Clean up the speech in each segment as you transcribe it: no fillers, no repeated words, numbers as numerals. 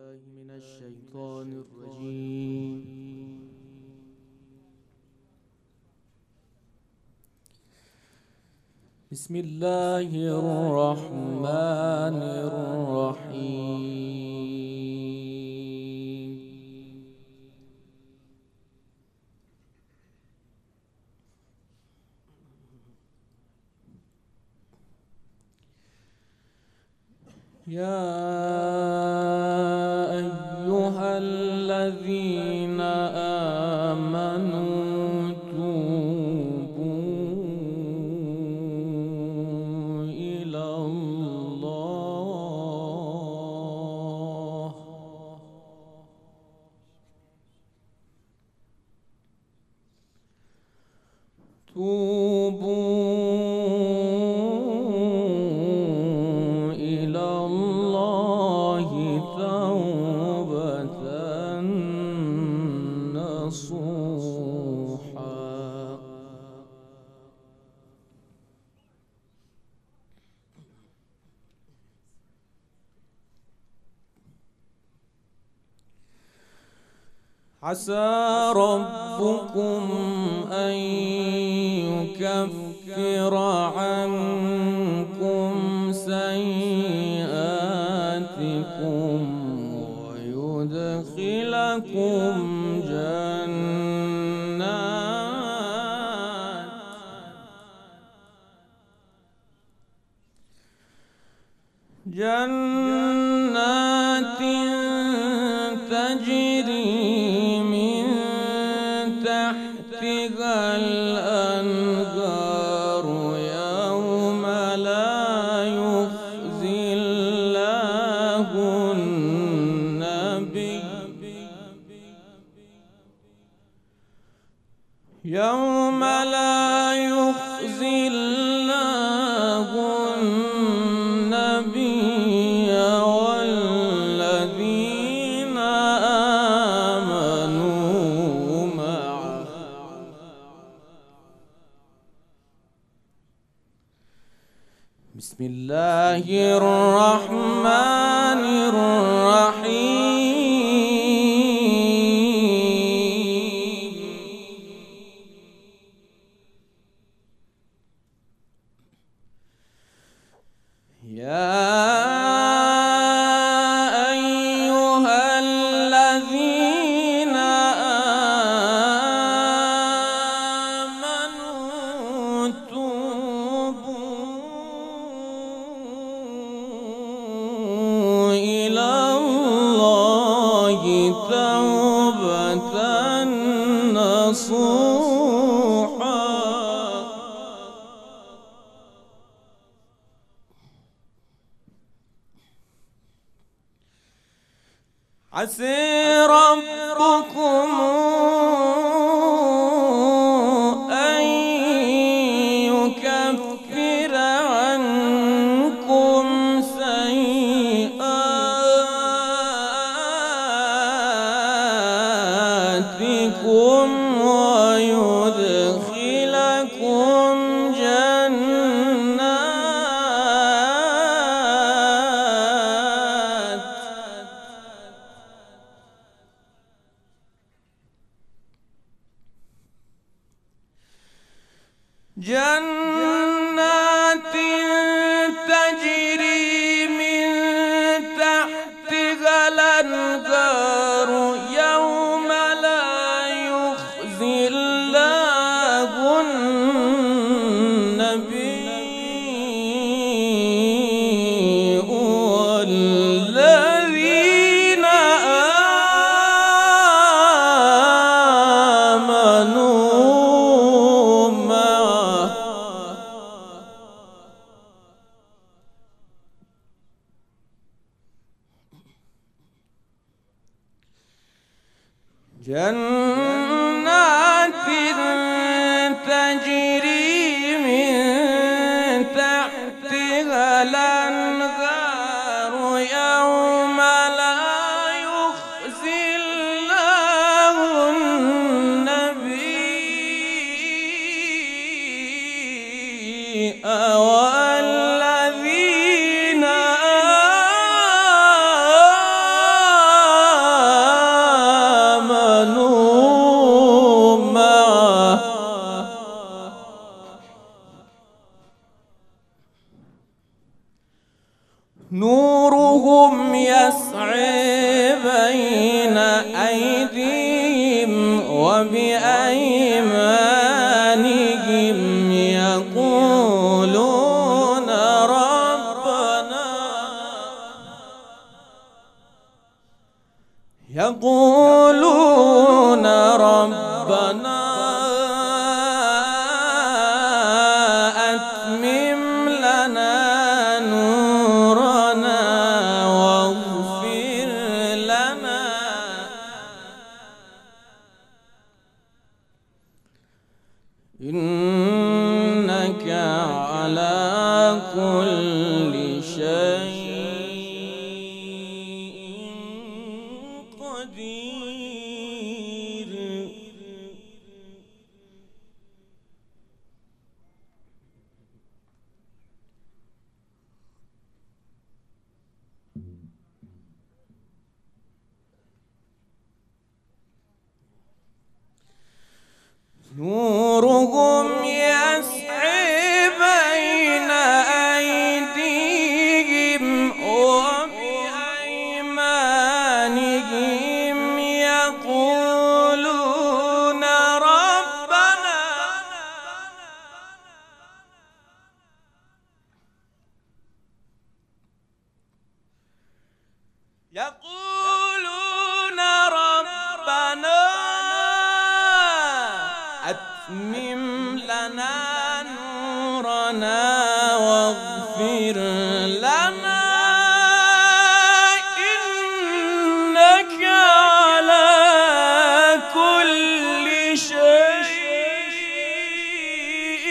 بالله من الشيطان الرجيم. بسم الله الرحمن الرحيم. يا أيها الذين آمنوا توبوا إلى الله توبة نصوحا. عسى ربكم أن يكفر عنكم سيئاتكم ويدخلكم جنات تجري من تحتها الأنهار يوم لا يخزي الله النبي يوم لا يخزي الله النبي والذين آمنوا معه بسم الله الرحمن الرحيم. يا أيها الذين آمنوا توبوا إلى الله توبة نصوحا. عسى ربكم أن يكفر عنكم سيئاتكم ويدخلكم جنات تجري من تحتها الأنهار يوم لا يخزي الله النبي والذين آمنوا معه جنات تجري من تحتها الأنهار يوم لا يخزي الله النبي والذين نورهم يسعى بين أيديهم وبأيمانهم يقولون ربنا أتمم لنا نورنا واغفر لنا إنك على كل شيء قدير. نورهم يسعى بين أيديهم وبأيمانهم يقولون ربنا أتمم لنا نورنا واغفر لنا إنك على كل شيء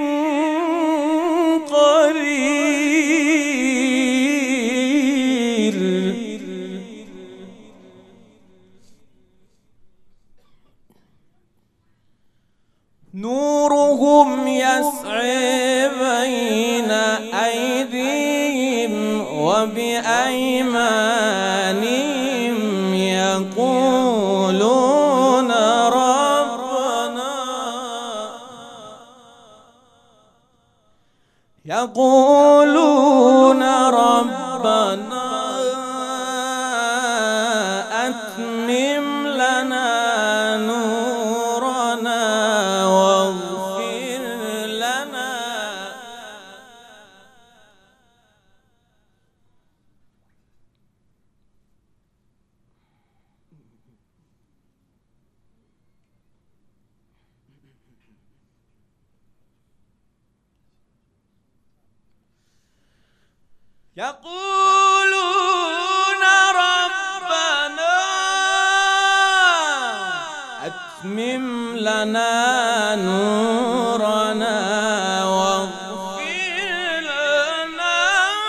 قدير. نورهم يسعى بين أيديهم وبأيمانهم يقولون ربنا أتمم لنا نورنا واغفر لنا يقولون ربنا أتمم لنا نورنا واغفر لنا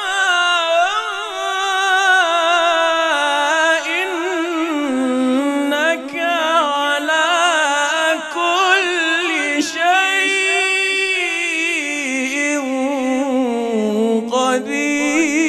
إنك على كل شيء قدير.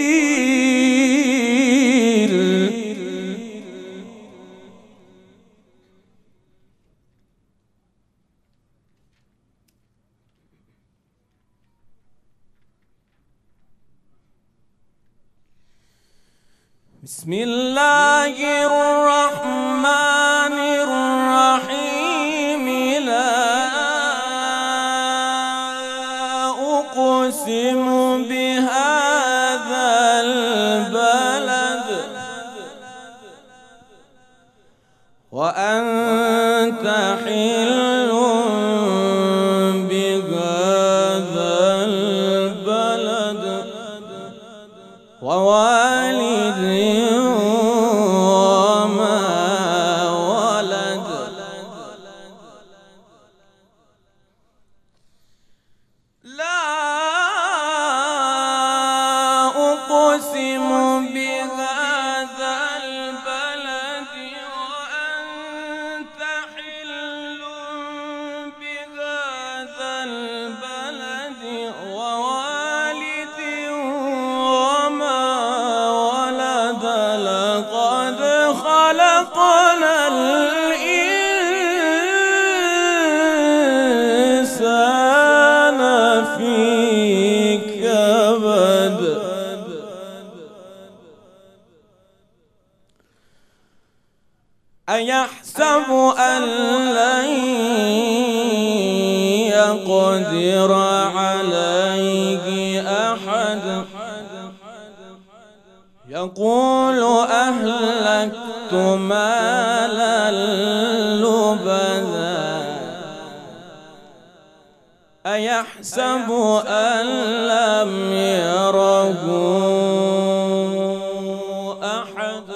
بسم الله الرحمن الرحيم. لا أقسم بهذا البلد وأنت حل بهذا البلد ووالد وما ولد. لا أقسم بهذا البلد وأنت حل بهذا البلد ووالد وما ولد. لقد خلقنا الإنسان في كبد. أيحسب أن لن يقدر عليه أحد يقول أهلكت مالا لبدا أيحسب أن لم يره أحد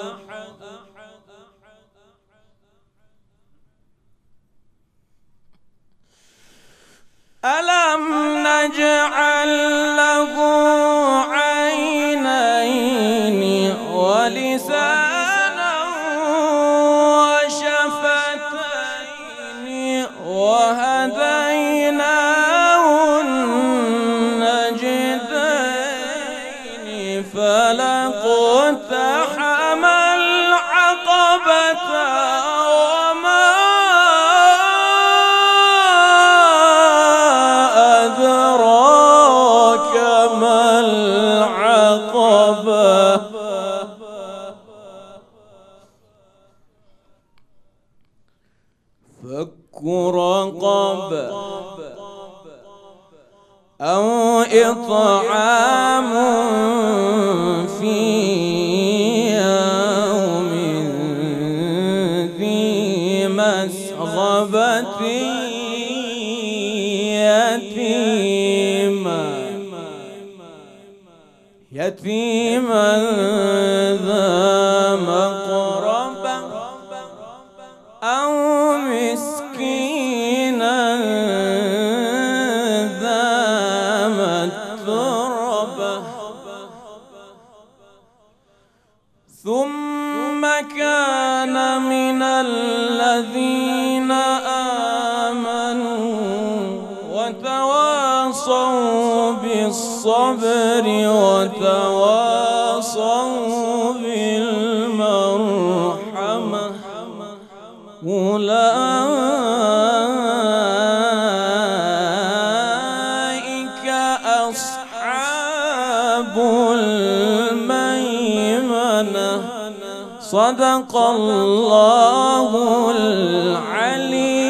ألم نجعل له عينين ولسانا وشفتين وهديناه النجدين فلاقتحم العقبة وما أدراك ما العقبة فك رقبة أو إطعام في يوم ذي مسغبة يتيما ذا مقربة أو مسكينا ذا متربة ثم كان من الذين آمنوا وتواصوا بالصبر وتواصوا بالمرحمة أولئك أصحاب الميمنة صدق الله العلي